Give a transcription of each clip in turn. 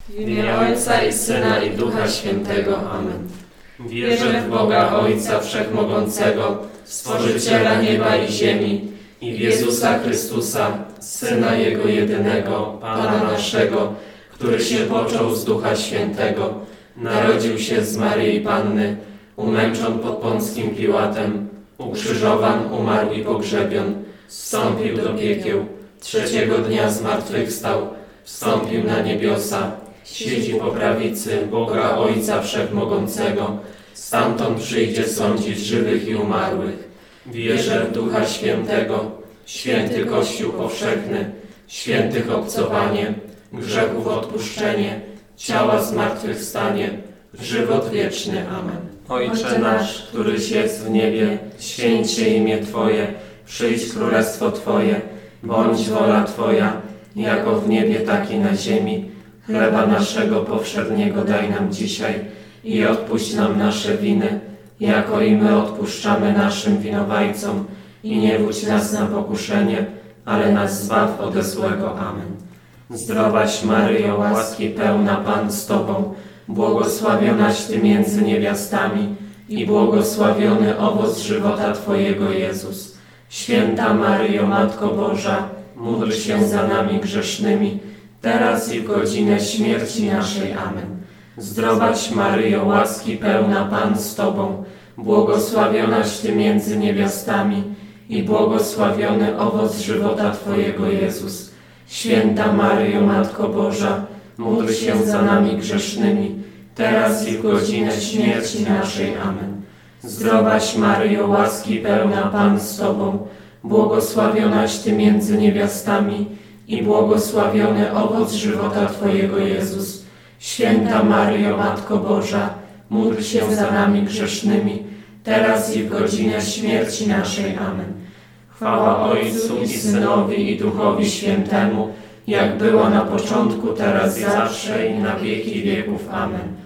W imię Ojca i Syna i Ducha Świętego. Amen. Wierzę w Boga Ojca Wszechmogącego, Stworzyciela nieba i ziemi, i w Jezusa Chrystusa, Syna Jego jedynego, Pana naszego, który się począł z Ducha Świętego, narodził się z Maryi Panny, umęczon pod Pąckim Piłatem, ukrzyżowan, umarł i pogrzebion, zstąpił do piekieł, trzeciego dnia zmartwychwstał, wstąpił na niebiosa, siedzi po prawicy Boga Ojca Wszechmogącego, stamtąd przyjdzie sądzić żywych i umarłych. Wierzę w Ducha Świętego, święty Kościół powszechny, świętych obcowanie, grzechów odpuszczenie, ciała zmartwychwstanie, żywot wieczny. Amen. Ojcze nasz, któryś jest w niebie, święć się imię Twoje, przyjdź królestwo Twoje, bądź wola Twoja, jako w niebie, tak i na ziemi. Chleba naszego powszedniego daj nam dzisiaj i odpuść nam nasze winy, jako i my odpuszczamy naszym winowajcom. I nie wódź nas na pokuszenie, ale nas zbaw ode złego. Amen. Zdrowaś Maryjo, łaski pełna, Pan z Tobą, błogosławionaś Ty między niewiastami i błogosławiony owoc żywota Twojego, Jezus. Święta Maryjo, Matko Boża, módl się za nami grzesznymi, teraz i w godzinę śmierci naszej. Amen. Zdrowaś Maryjo, łaski pełna, Pan z Tobą, błogosławionaś Ty między niewiastami i błogosławiony owoc żywota Twojego, Jezus. Święta Maryjo, Matko Boża, módl się za nami grzesznymi, teraz i w godzinę śmierci naszej. Amen. Zdrowaś Maryjo, łaski pełna, Pan z Tobą, błogosławionaś Ty między niewiastami i błogosławiony owoc żywota Twojego, Jezus. Święta Maryjo, Matko Boża, módl się za nami grzesznymi, teraz i w godzinę śmierci naszej. Amen. Chwała Ojcu i Synowi i Duchowi Świętemu, jak było na początku, teraz i zawsze, i na wieki wieków. Amen.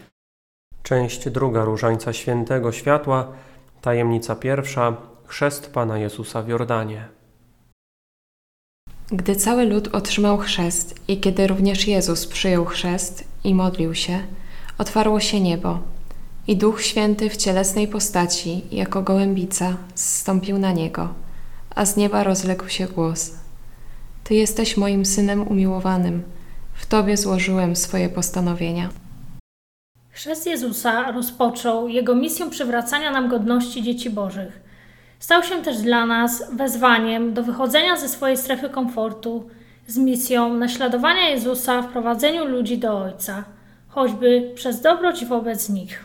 Część druga Różańca Świętego Światła, tajemnica pierwsza, chrzest Pana Jezusa w Jordanie. Gdy cały lud otrzymał chrzest i kiedy również Jezus przyjął chrzest i modlił się, otwarło się niebo i Duch Święty w cielesnej postaci, jako gołębica, zstąpił na Niego, a z nieba rozległ się głos: Ty jesteś moim Synem umiłowanym, w Tobie złożyłem swoje postanowienia. Chrzest Jezusa rozpoczął Jego misję przywracania nam godności dzieci Bożych. Stał się też dla nas wezwaniem do wychodzenia ze swojej strefy komfortu z misją naśladowania Jezusa w prowadzeniu ludzi do Ojca, choćby przez dobroć wobec nich.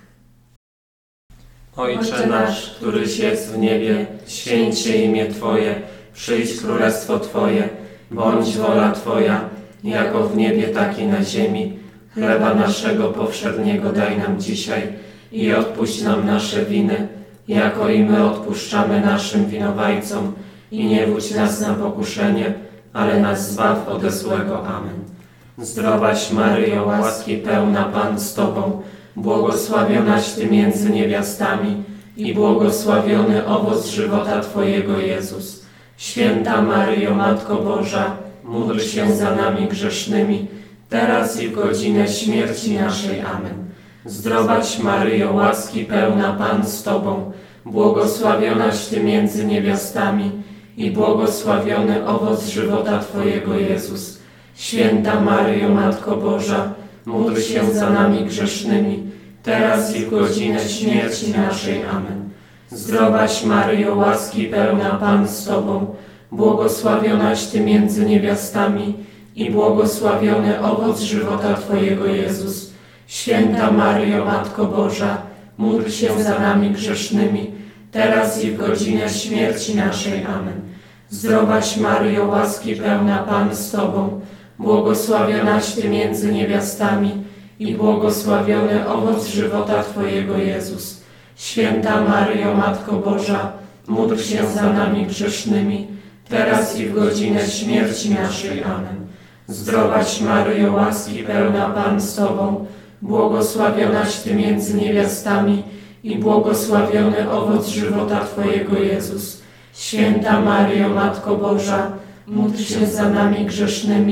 Ojcze nasz, któryś jest w niebie, święć się imię Twoje, przyjdź królestwo Twoje, bądź wola Twoja, jako w niebie, tak i na ziemi. Chleba naszego powszedniego daj nam dzisiaj i odpuść nam nasze winy, jako i my odpuszczamy naszym winowajcom. I nie wódź nas na pokuszenie, ale nas zbaw ode złego. Amen. Zdrowaś Maryjo, łaski pełna, Pan z Tobą, błogosławionaś Ty między niewiastami i błogosławiony owoc żywota Twojego, Jezus. Święta Maryjo, Matko Boża, módl się za nami grzesznymi, teraz i w godzinę śmierci naszej. Amen. Zdrowaś Maryjo, łaski pełna, Pan z Tobą, błogosławionaś Ty między niewiastami i błogosławiony owoc żywota Twojego, Jezus. Święta Maryjo, Matko Boża, módl się za nami grzesznymi, teraz i w godzinę śmierci naszej. Amen. Zdrowaś Maryjo, łaski pełna, Pan z Tobą, błogosławionaś Ty między niewiastami i błogosławiony owoc żywota Twojego, Jezus. Święta Maryjo, Matko Boża, módl się za nami grzesznymi, teraz i w godzinę śmierci naszej. Amen. Zdrowaś Maryjo, łaski pełna, Pan z Tobą, błogosławionaś Ty między niewiastami i błogosławiony owoc żywota Twojego, Jezus. Święta Maryjo, Matko Boża, módl się za nami grzesznymi, teraz i w godzinę śmierci naszej. Amen. Zdrowaś Maryjo, łaski pełna, Pan z Tobą, błogosławionaś Ty między niewiastami i błogosławiony owoc żywota Twojego, Jezus. Święta Maryjo, Matko Boża, módl się za nami grzesznymi,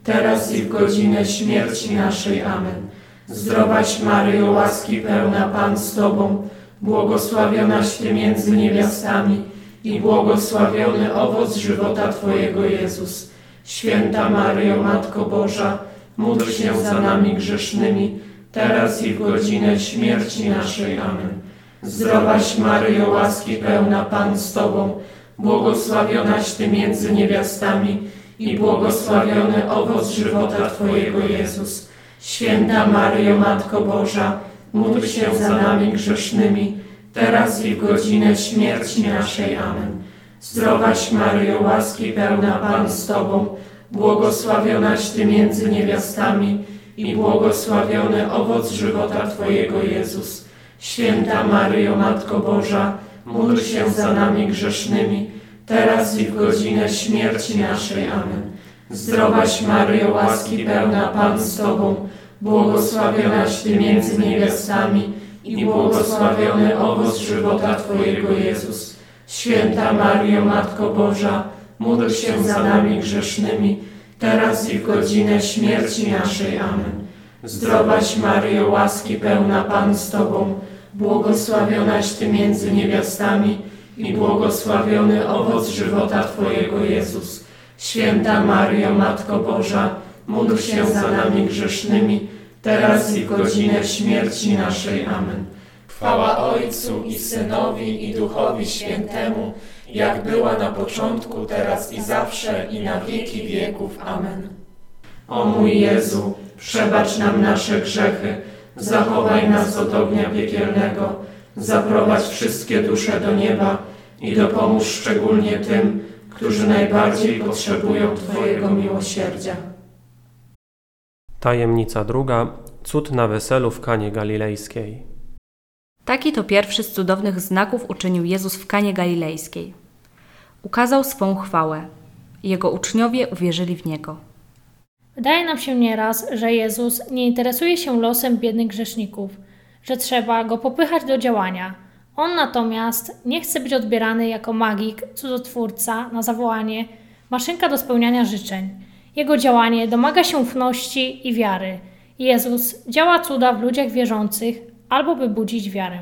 teraz i w godzinę śmierci naszej. Amen. Zdrowaś Maryjo, łaski pełna, Pan z Tobą, błogosławionaś Ty między niewiastami i błogosławiony owoc żywota Twojego, Jezus. Święta Maryjo, Matko Boża, módl się za nami grzesznymi, teraz i w godzinę śmierci naszej. Amen. Zdrowaś Maryjo, łaski pełna, Pan z Tobą, błogosławionaś Ty między niewiastami i błogosławiony owoc żywota Twojego, Jezus. Święta Maryjo, Matko Boża, módl się za nami grzesznymi, teraz i w godzinę śmierci naszej. Amen. Zdrowaś Maryjo, łaski pełna, Pan z Tobą, błogosławionaś Ty między niewiastami i błogosławiony owoc żywota Twojego, Jezus. Święta Maryjo, Matko Boża, módl się za nami grzesznymi, teraz i w godzinę śmierci naszej. Amen. Zdrowaś Maryjo, łaski pełna, Pan z Tobą, błogosławionaś Ty między niewiastami i błogosławiony owoc żywota Twojego, Jezus. Święta Maryjo, Matko Boża, módl się za nami grzesznymi, teraz i w godzinę śmierci naszej. Amen. Zdrowaś Maryjo, łaski pełna, Pan z Tobą, błogosławionaś Ty między niewiastami i błogosławiony owoc żywota Twojego, Jezus. Święta Maryjo, Matko Boża, módl się za nami grzesznymi, teraz i w godzinę śmierci naszej. Amen. Chwała Ojcu i Synowi i Duchowi Świętemu, jak była na początku, teraz i zawsze, i na wieki wieków. Amen. O mój Jezu, przebacz nam nasze grzechy, zachowaj nas od ognia piekielnego, zaprowadź wszystkie dusze do nieba i dopomóż szczególnie tym, którzy najbardziej potrzebują Twojego miłosierdzia. Tajemnica druga. Cud na weselu w Kanie Galilejskiej. Taki to pierwszy z cudownych znaków uczynił Jezus w Kanie Galilejskiej. Ukazał swą chwałę. Jego uczniowie uwierzyli w Niego. Wydaje nam się nieraz, że Jezus nie interesuje się losem biednych grzeszników, że trzeba Go popychać do działania. On natomiast nie chce być odbierany jako magik, cudotwórca na zawołanie, maszynka do spełniania życzeń. Jego działanie domaga się ufności i wiary. Jezus działa cuda w ludziach wierzących, albo by budzić wiarę.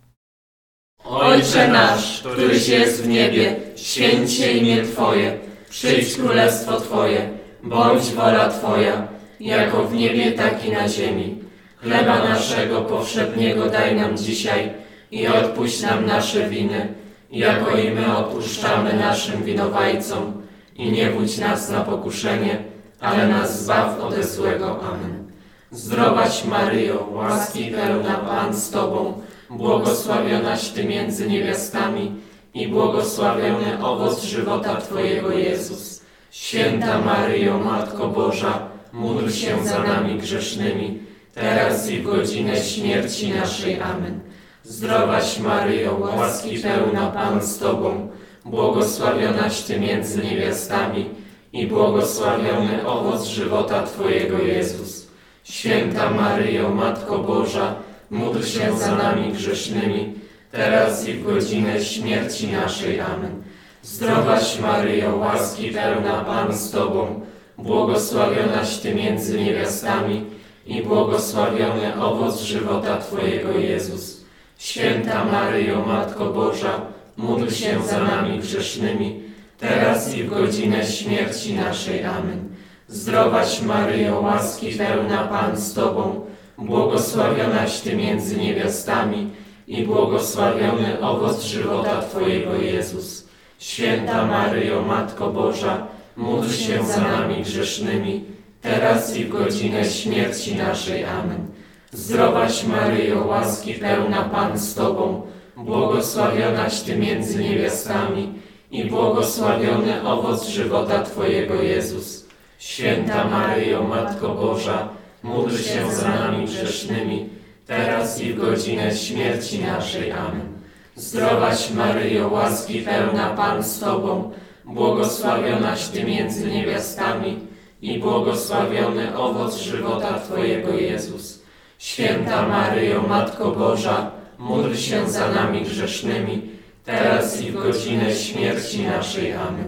Ojcze nasz, któryś jest w niebie, święć się imię Twoje, przyjdź królestwo Twoje, bądź wola Twoja, jako w niebie, tak i na ziemi. Chleba naszego powszedniego daj nam dzisiaj i odpuść nam nasze winy, jako i my odpuszczamy naszym winowajcom. I nie wódź nas na pokuszenie, ale nas zbaw ode złego. Amen. Zdrowaś Maryjo, łaski pełna, Pan z Tobą, błogosławionaś Ty między niewiastami i błogosławiony owoc żywota Twojego, Jezus. Święta Maryjo, Matko Boża, módl się za nami grzesznymi, teraz i w godzinę śmierci naszej. Amen. Zdrowaś Maryjo, łaski pełna, Pan z Tobą, błogosławionaś Ty między niewiastami i błogosławiony owoc żywota Twojego, Jezus. Święta Maryjo, Matko Boża, módl się za nami grzesznymi, teraz i w godzinę śmierci naszej. Amen. Zdrowaś Maryjo, łaski pełna, Pan z Tobą, błogosławionaś Ty między niewiastami i błogosławiony owoc żywota Twojego, Jezus. Święta Maryjo, Matko Boża, módl się za nami grzesznymi, teraz i w godzinę śmierci naszej. Amen. Zdrowaś Maryjo, łaski pełna, Pan z Tobą, błogosławionaś Ty między niewiastami i błogosławiony owoc żywota Twojego, Jezus. Święta Maryjo, Matko Boża, módl się za nami grzesznymi, teraz i w godzinę śmierci naszej. Amen. Zdrowaś Maryjo, łaski pełna, Pan z Tobą, błogosławionaś Ty między niewiastami i błogosławiony owoc żywota Twojego, Jezus. Święta Maryjo, Matko Boża, módl się za nami grzesznymi, teraz i w godzinę śmierci naszej. Amen. Zdrowaś Maryjo, łaski pełna, Pan z Tobą, błogosławionaś Ty między niewiastami i błogosławiony owoc żywota Twojego, Jezus. Święta Maryjo, Matko Boża, módl się za nami grzesznymi, teraz i w godzinę śmierci naszej. Amen.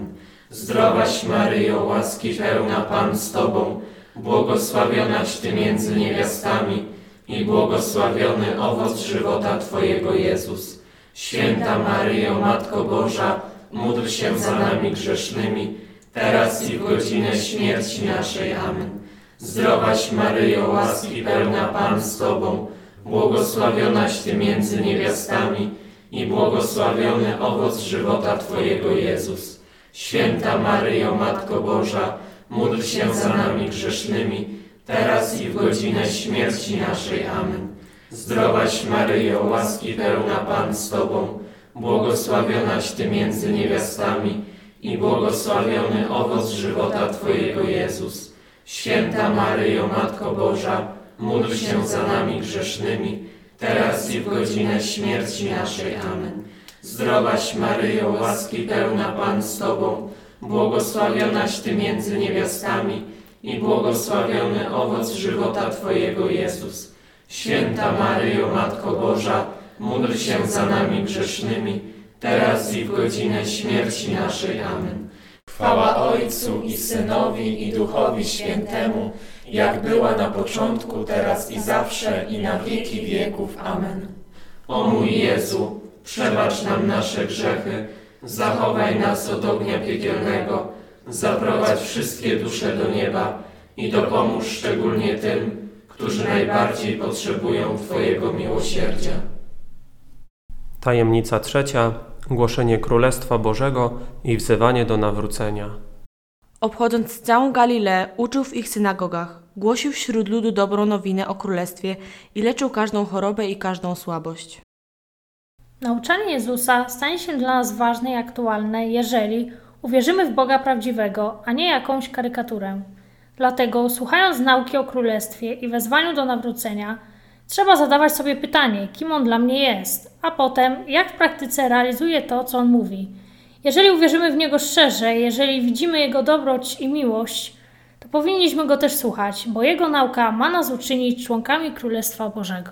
Zdrowaś Maryjo, łaski pełna Pan z Tobą, błogosławionaś Ty między niewiastami i błogosławiony owoc żywota Twojego Jezus. Święta Maryjo, Matko Boża, módl się za nami grzesznymi, teraz i w godzinę śmierci naszej. Amen. Zdrowaś Maryjo, łaski pełna Pan z Tobą, błogosławionaś Ty między niewiastami i błogosławiony owoc żywota Twojego Jezus. Święta Maryjo, Matko Boża, módl się za nami grzesznymi, teraz i w godzinę śmierci naszej. Amen. Zdrowaś Maryjo, łaski pełna Pan z Tobą, błogosławionaś Ty między niewiastami i błogosławiony owoc żywota Twojego Jezus. Święta Maryjo, Matko Boża, módl się za nami grzesznymi, teraz i w godzinę śmierci naszej. Amen. Zdrowaś Maryjo, łaski pełna Pan z Tobą, błogosławionaś Ty między niewiastami i błogosławiony owoc żywota Twojego Jezus. Święta Maryjo, Matko Boża, módl się za nami grzesznymi, teraz i w godzinę śmierci naszej. Amen. Chwała Ojcu i Synowi i Duchowi Świętemu, jak była na początku, teraz i zawsze, i na wieki wieków. Amen. O mój Jezu, przebacz nam nasze grzechy, zachowaj nas od ognia piekielnego, zaprowadź wszystkie dusze do nieba i dopomóż szczególnie tym, którzy najbardziej potrzebują Twojego miłosierdzia. Tajemnica trzecia. Głoszenie Królestwa Bożego i wzywanie do nawrócenia. Obchodząc całą Galileę, uczył w ich synagogach, głosił wśród ludu dobrą nowinę o Królestwie i leczył każdą chorobę i każdą słabość. Nauczanie Jezusa stanie się dla nas ważne i aktualne, jeżeli uwierzymy w Boga prawdziwego, a nie jakąś karykaturę. Dlatego, słuchając nauki o Królestwie i wezwaniu do nawrócenia, trzeba zadawać sobie pytanie, kim On dla mnie jest, a potem, jak w praktyce realizuje to, co On mówi. Jeżeli uwierzymy w Niego szczerze, jeżeli widzimy Jego dobroć i miłość, to powinniśmy Go też słuchać, bo Jego nauka ma nas uczynić członkami Królestwa Bożego.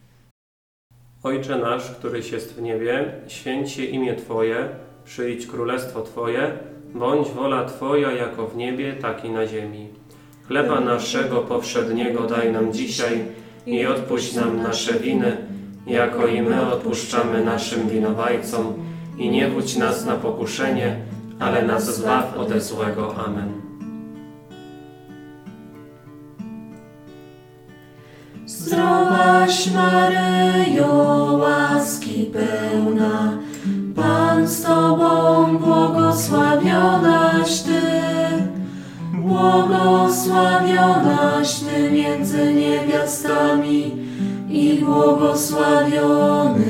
Ojcze nasz, któryś jest w niebie, święć się imię Twoje, przyjdź królestwo Twoje, bądź wola Twoja jako w niebie, tak i na ziemi. Chleba naszego powszedniego daj nam dzisiaj i odpuść nam nasze winy, jako i my odpuszczamy naszym winowajcom. I nie wódź nas na pokuszenie, ale nas zbaw ode złego. Amen. Zdrowaś Maryjo, łaski pełna, Pan z Tobą, błogosławionaś Ty, błogosławionaś Ty między niewiastami i błogosławiony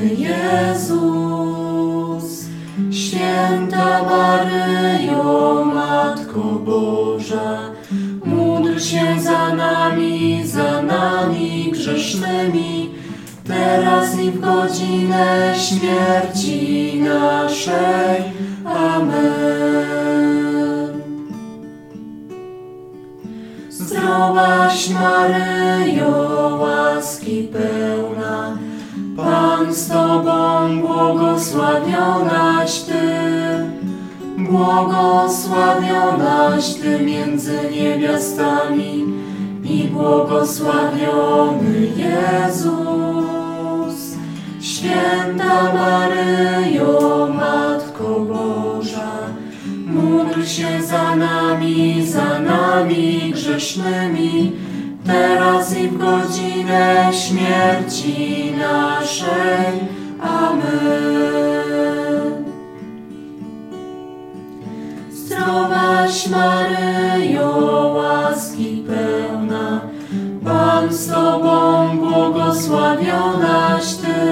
Jezus. Święta Maryjo, Matko Boża, módl się za nami grzesznymi, teraz i w godzinę śmierci naszej. Amen. Zdrowaś Maryjo, łaski pełna, Pan z Tobą, błogosławionaś Ty, błogosławionaś Ty między niewiastami i błogosławiony Jezus. Święta Maryjo, Matko Boża, módl się za nami grzesznymi, teraz i w godzinę śmierci naszej. Amen. Zdrowaś Maryjo, łaski pełna, Pan z Tobą, błogosławionaś Ty,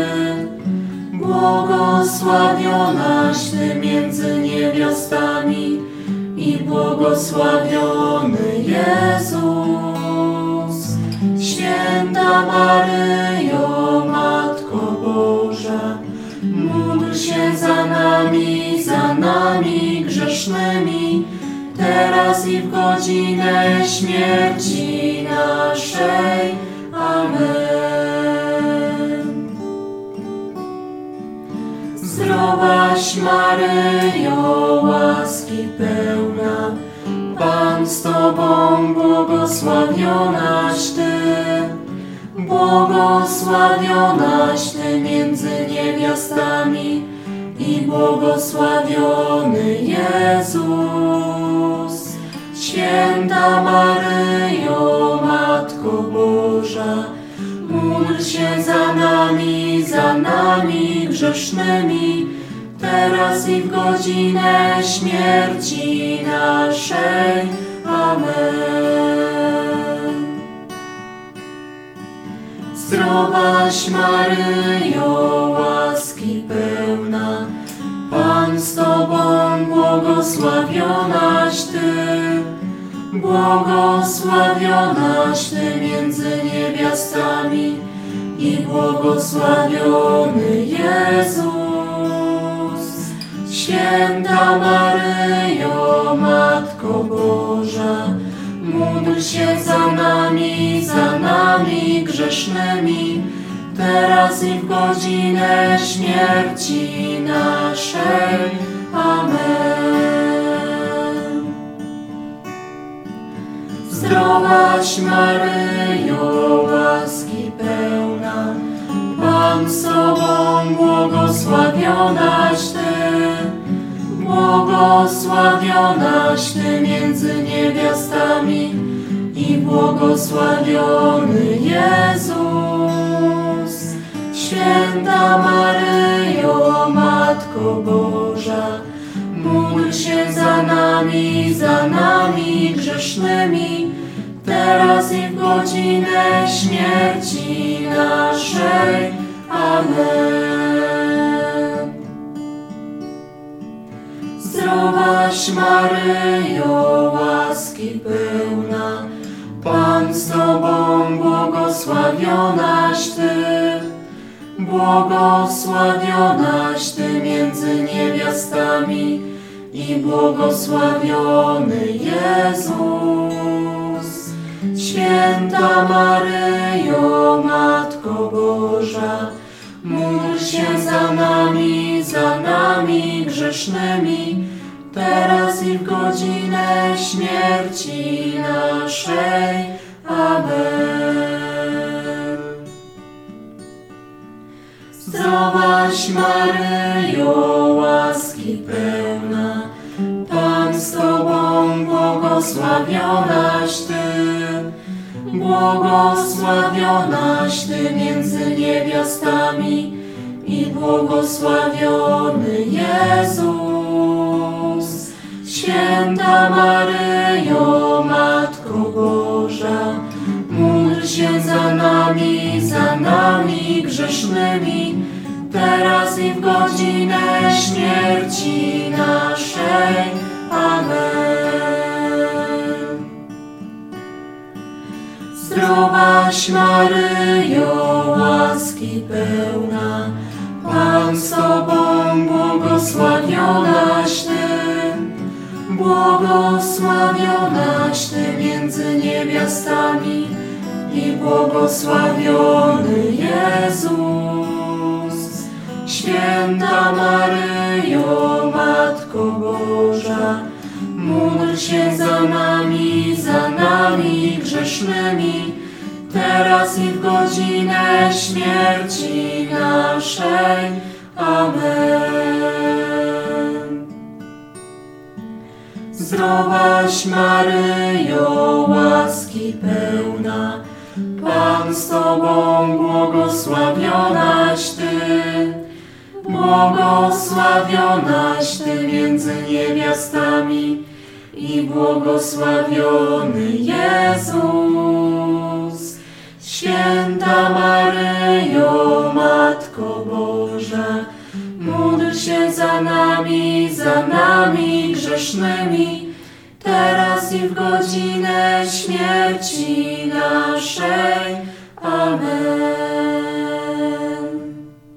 błogosławionaś Ty między niewiastami i błogosławiony Jezus. Święta Maryjo, Matko Boża, módl się za nami grzesznymi, teraz i w godzinę śmierci naszej. Amen. Zdrowaś Maryjo, łaski pełna, Tobą błogosławionaś Ty, błogosławionaś Ty między niewiastami i błogosławiony Jezus. Święta Maryjo, Matko Boża, módl się za nami grzesznymi, teraz i w godzinę śmierci naszej. Amen. Zdrowaś Maryjo, łaski pełna, Pan z Tobą, błogosławionaś Ty, błogosławionaś Ty między niewiastami i błogosławiony Jezus. Święta Maryjo, Matko Boża, módl się za nami grzesznymi, teraz i w godzinę śmierci naszej. Amen. Zdrowaś Maryjo, łaski pełna, Pan z Tobą, błogosławionaś Ty, błogosławionaś Ty między niewiastami i błogosławiony Jezus. Święta Maryjo, Matko Boża, módl się za nami grzesznymi, teraz i w godzinę śmierci naszej. Amen. Zdrowaś Maryjo, łaski pełna, Pan z Tobą, błogosławionaś Ty, błogosławionaś Ty między niewiastami i błogosławiony Jezus. Święta Maryjo, Matko Boża, módl się za nami grzesznymi, teraz i w godzinę śmierci naszej. Amen. Zdrowaś Maryjo, łaski pełna, Pan z Tobą, błogosławionaś Ty, błogosławionaś Ty między niewiastami i błogosławiony Jezus. Święta Maryjo, Matko Boża, módl się za nami grzesznymi, teraz i w godzinę śmierci naszej. Amen. Zdrowaś Maryjo, łaski pełna, Pan z Tobą, błogosławionaś Ty, błogosławionaś Ty między niewiastami i błogosławiony Jezus. Święta Maryjo, Matko Boża, módl się za nami grzesznymi, teraz i w godzinę śmierci naszej. Amen. Zdrowaś Maryjo, łaski pełna, Pan z Tobą, błogosławionaś Ty, błogosławionaś Ty między niewiastami i błogosławiony Jezus. Święta Maryjo, Matko Boża, módl się za nami grzesznymi, teraz i w godzinę śmierci naszej. Amen.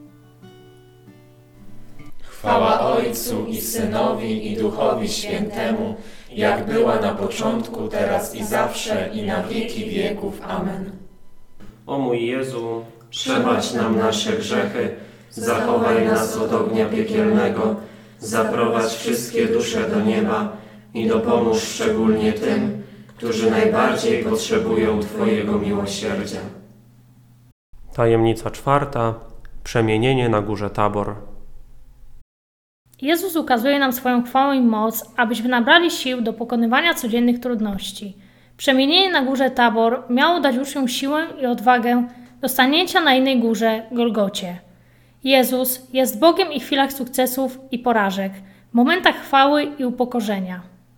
Chwała Ojcu i Synowi i Duchowi Świętemu, jak była na początku, teraz i zawsze, i na wieki wieków. Amen. O mój Jezu, Przebacz nam nasze grzechy, zachowaj nas od ognia piekielnego, zaprowadź wszystkie dusze do nieba i dopomóż szczególnie tym, którzy najbardziej potrzebują Twojego miłosierdzia. Tajemnica czwarta. Przemienienie na górze Tabor. Jezus ukazuje nam swoją chwałę i moc, abyśmy nabrali sił do pokonywania codziennych trudności. Przemienienie na górze Tabor miało dać uczniom siłę i odwagę do stanięcia na innej górze, Golgocie. Jezus jest Bogiem i w chwilach sukcesów i porażek, w momentach chwały i upokorzenia.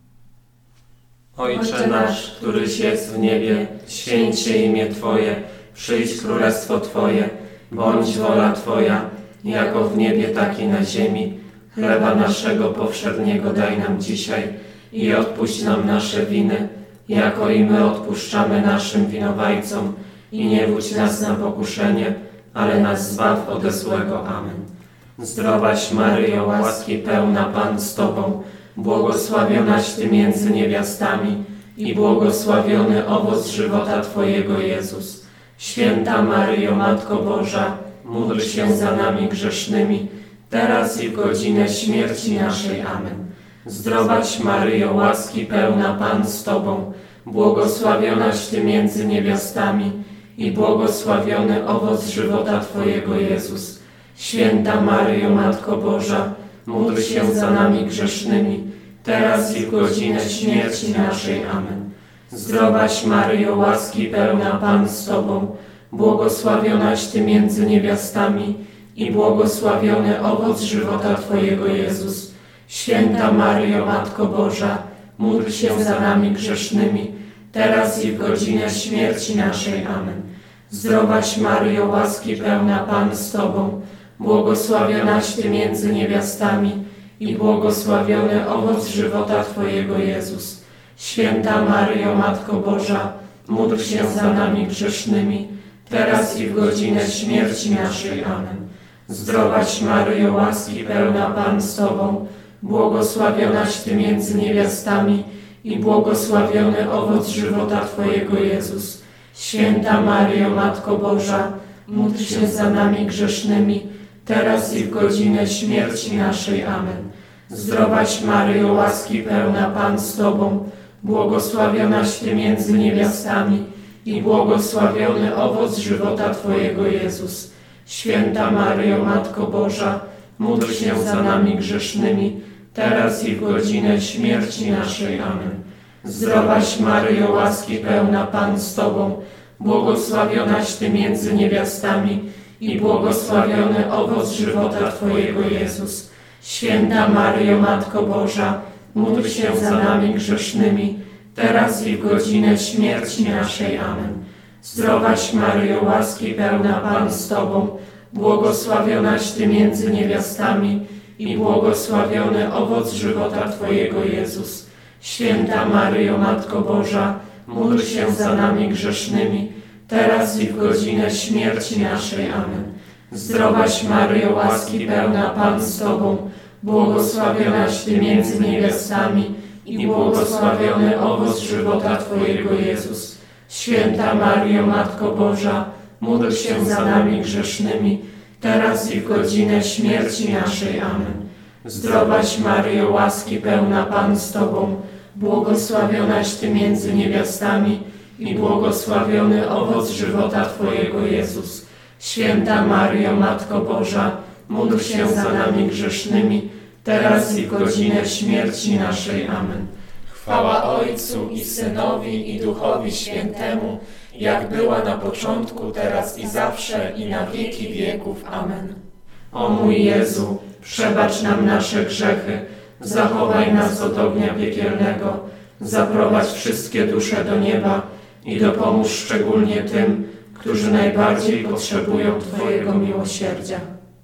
Ojcze nasz, któryś jest w niebie, święć się imię Twoje, przyjdź królestwo Twoje, bądź wola Twoja, jako w niebie, tak i na ziemi. Chleba naszego powszedniego daj nam dzisiaj i odpuść nam nasze winy, jako i my odpuszczamy naszym winowajcom. I nie wódź nas na pokuszenie, ale nas zbaw ode złego. Amen. Zdrowaś Maryjo, łaski pełna, Pan z Tobą, błogosławionaś Ty między niewiastami i błogosławiony owoc żywota Twojego, Jezus. Święta Maryjo, Matko Boża, módl się za nami grzesznymi, teraz i w godzinę śmierci naszej. Amen. Zdrowaś Maryjo, łaski pełna, Pan z Tobą, błogosławionaś Ty między niewiastami i błogosławiony owoc żywota Twojego, Jezus. Święta Maryjo, Matko Boża, módl się za nami grzesznymi, teraz i w godzinę śmierci naszej. Amen. Zdrowaś Maryjo, łaski pełna, Pan z Tobą, błogosławionaś Ty między niewiastami i błogosławiony owoc żywota Twojego, Jezus. Święta Maryjo, Matko Boża, módl się za nami grzesznymi, teraz i w godzinę śmierci naszej. Amen. Zdrowaś Maryjo, łaski pełna, Pan z Tobą, błogosławionaś Ty między niewiastami i błogosławiony owoc żywota Twojego, Jezus. Święta Maryjo, Matko Boża, módl się za nami grzesznymi, teraz i w godzinę śmierci naszej. Amen. Zdrowaś Maryjo, łaski pełna, Pan z Tobą, błogosławionaś Ty między niewiastami i błogosławiony owoc żywota Twojego, Jezus. Święta Maryjo, Matko Boża, módl się za nami grzesznymi, teraz i w godzinę śmierci naszej. Amen. Zdrowaś Maryjo, łaski pełna, Pan z Tobą, błogosławionaś Ty między niewiastami i błogosławiony owoc żywota Twojego, Jezus. Święta Maryjo, Matko Boża, módl się za nami grzesznymi, teraz i w godzinę śmierci naszej. Amen. Zdrowaś Maryjo, łaski pełna, Pan z Tobą, błogosławionaś Ty między niewiastami i błogosławiony owoc żywota Twojego, Jezus. Święta Maryjo, Matko Boża, módl się za nami grzesznymi, teraz i w godzinę śmierci naszej. Amen. Zdrowaś Maryjo, łaski pełna, Pan z Tobą, błogosławionaś Ty między niewiastami i błogosławiony owoc żywota Twojego, Jezus. Święta Maryjo, Matko Boża, módl się za nami grzesznymi, teraz i w godzinę śmierci naszej. Amen. Zdrowaś Maryjo, łaski pełna, Pan z Tobą, błogosławionaś Ty między niewiastami i błogosławiony owoc żywota Twojego, Jezus. Święta Maryjo, Matko Boża, módl się za nami grzesznymi, teraz i w godzinę śmierci naszej. Amen. Zdrowaś Maryjo, łaski pełna, Pan z Tobą, błogosławionaś Ty między niewiastami i błogosławiony owoc żywota Twojego, Jezus. Święta Maryjo, Matko Boża, módl się za nami grzesznymi, teraz i w godzinę śmierci naszej. Amen. Chwała Ojcu i Synowi i Duchowi Świętemu, jak była na początku, teraz i zawsze, i na wieki wieków. Amen. O mój Jezu, przebacz nam nasze grzechy, zachowaj nas od ognia piekielnego, zaprowadź wszystkie dusze do nieba i dopomóż szczególnie tym, którzy najbardziej potrzebują Twojego miłosierdzia.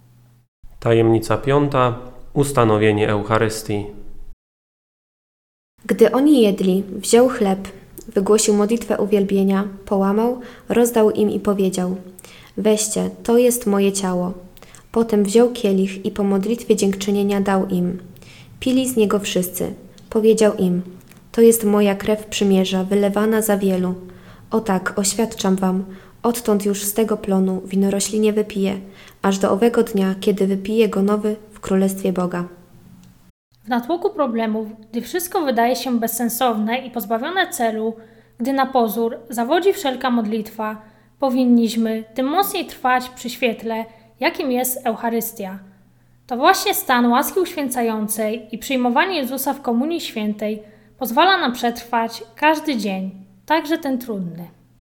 Tajemnica piąta. Ustanowienie Eucharystii. Gdy oni jedli, wziął chleb, wygłosił modlitwę uwielbienia, połamał, rozdał im i powiedział: weźcie, to jest moje ciało. Potem wziął kielich i po modlitwie dziękczynienia dał im. Pili z niego wszyscy. Powiedział im: to jest moja krew przymierza, wylewana za wielu. O tak, oświadczam wam, odtąd już z tego plonu winorośli nie wypiję, aż do owego dnia, kiedy wypije go nowy w Królestwie Boga. W natłoku problemów, gdy wszystko wydaje się bezsensowne i pozbawione celu, gdy na pozór zawodzi wszelka modlitwa, powinniśmy tym mocniej trwać przy świetle, jakim jest Eucharystia. To właśnie stan łaski uświęcającej i przyjmowanie Jezusa w Komunii Świętej pozwala nam przetrwać każdy dzień, także ten trudny.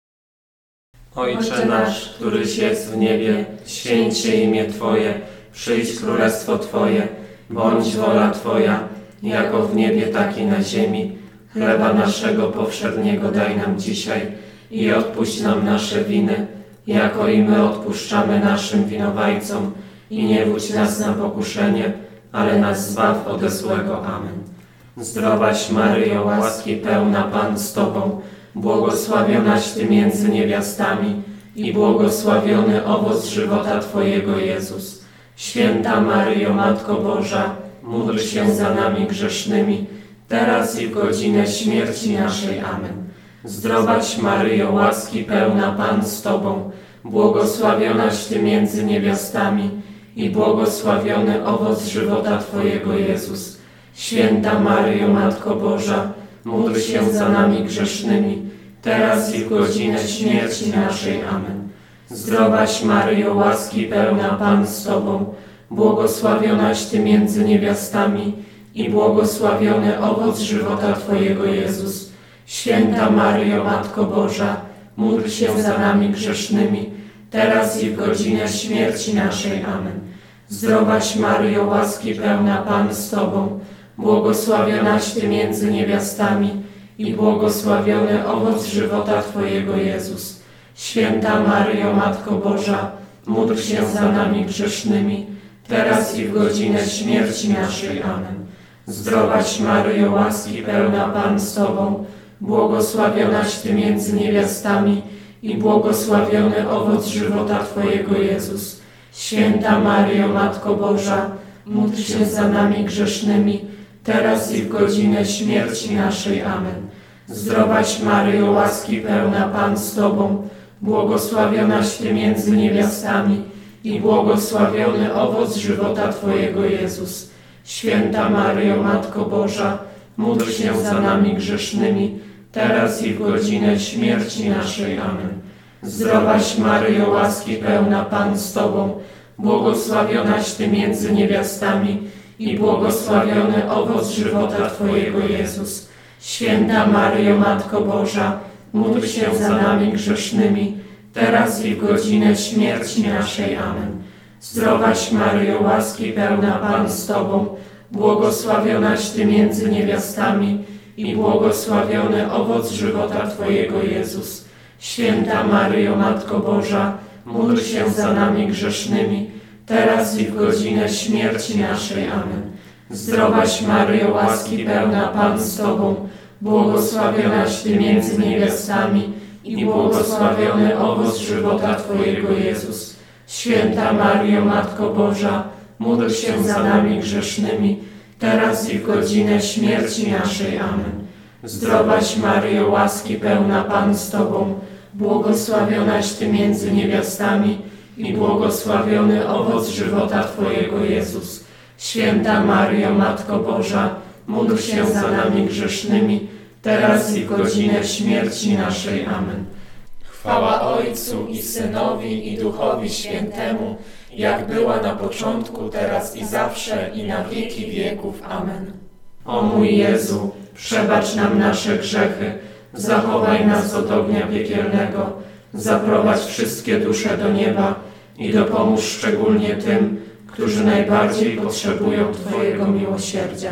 Ojcze nasz, któryś jest w niebie, święć się imię Twoje, przyjdź królestwo Twoje, bądź wola Twoja, jako w niebie, tak i na ziemi. Chleba naszego powszedniego daj nam dzisiaj i odpuść nam nasze winy, jako i my odpuszczamy naszym winowajcom. I nie wódź nas na pokuszenie, ale nas zbaw ode złego. Amen. Zdrowaś Maryjo, łaski pełna, Pan z Tobą, błogosławionaś Ty między niewiastami i błogosławiony owoc żywota Twojego, Jezus. Święta Maryjo, Matko Boża, módl się za nami grzesznymi, teraz i w godzinę śmierci naszej. Amen. Zdrowaś Maryjo, łaski pełna, Pan z Tobą, błogosławionaś Ty między niewiastami i błogosławiony owoc żywota Twojego, Jezus. Święta Maryjo, Matko Boża, módl się za nami grzesznymi, teraz i w godzinę śmierci naszej. Amen. Zdrowaś Maryjo, łaski pełna, Pan z Tobą, błogosławionaś Ty między niewiastami i błogosławiony owoc żywota Twojego, Jezus. Święta Maryjo, Matko Boża, módl się za nami grzesznymi, teraz i w godzinę śmierci naszej. Amen. Zdrowaś Maryjo, łaski pełna, Pan z Tobą, błogosławionaś Ty między niewiastami i błogosławiony owoc żywota Twojego, Jezus. Święta Maryjo, Matko Boża, módl się za nami grzesznymi, teraz i w godzinę śmierci naszej. Amen. Zdrowaś Maryjo, łaski pełna, Pan z Tobą, błogosławionaś Ty między niewiastami i błogosławiony owoc żywota Twojego, Jezus. Święta Maryjo, Matko Boża, módl się za nami grzesznymi, teraz i w godzinę śmierci naszej. Amen. Zdrowaś Maryjo, łaski pełna, Pan z Tobą, błogosławionaś Ty między niewiastami i błogosławiony owoc żywota Twojego, Jezus. Święta Maryjo, Matko Boża, módl się za nami grzesznymi, teraz i w godzinę śmierci naszej. Amen. Zdrowaś Maryjo, łaski pełna, Pan z Tobą, błogosławionaś Ty między niewiastami i błogosławiony owoc żywota Twojego, Jezus. Święta Maryjo, Matko Boża, módl się za nami grzesznymi, teraz i w godzinę śmierci naszej. Amen. Zdrowaś Maryjo, łaski pełna, Pan z Tobą, błogosławionaś Ty między niewiastami i błogosławiony owoc żywota Twojego, Jezus. Święta Maryjo, Matko Boża, módl się za nami grzesznymi, teraz i w godzinę śmierci naszej. Amen. Zdrowaś Maryjo, łaski pełna, Pan z Tobą, błogosławionaś Ty między niewiastami i błogosławiony owoc żywota Twojego, Jezus. Święta Maryjo, Matko Boża, módl się za nami grzesznymi, teraz i w godzinę śmierci naszej. Amen. Zdrowaś Maryjo, łaski pełna, Pan z Tobą, błogosławionaś Ty między niewiastami i błogosławiony owoc żywota Twojego, Jezus. Święta Maryjo, Matko Boża, módl się za nami grzesznymi, teraz i w godzinę śmierci naszej. Amen. Chwała Ojcu i Synowi i Duchowi Świętemu, jak była na początku, teraz i zawsze, i na wieki wieków. Amen. O mój Jezu, przebacz nam nasze grzechy, zachowaj nas od ognia piekielnego, zaprowadź wszystkie dusze do nieba i dopomóż szczególnie tym, którzy najbardziej potrzebują Twojego miłosierdzia.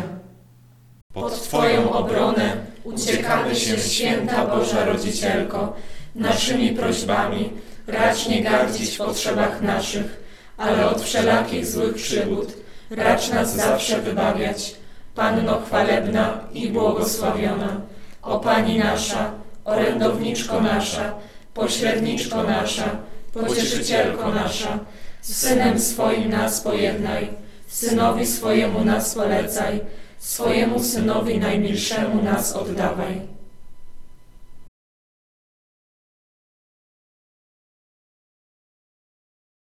Pod Twoją obronę uciekamy się, Święta Boża Rodzicielko, naszymi prośbami racz nie gardzić w potrzebach naszych, ale od wszelakich złych przygód racz nas zawsze wybawiać. Panno chwalebna i błogosławiona, o Pani nasza, orędowniczko nasza, pośredniczko nasza, pocieszycielko nasza, z Synem swoim nas pojednaj, Synowi swojemu nas polecaj, swojemu Synowi najmilszemu nas oddawaj.